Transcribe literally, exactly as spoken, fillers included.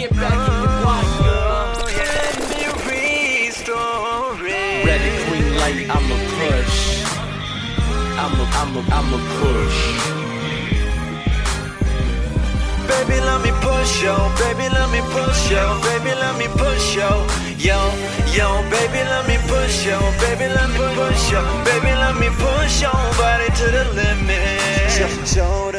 get back in your block, girl. Let me restore it. Red and green light, I'ma push. I'ma, I'ma, I'ma push. Baby, let me push, yo. Baby, let me push, yo. Baby, let me push, yo. Yo, yo, baby, let me push, yo. Baby, let me push, yo. Baby, let me push your body to the limit. Show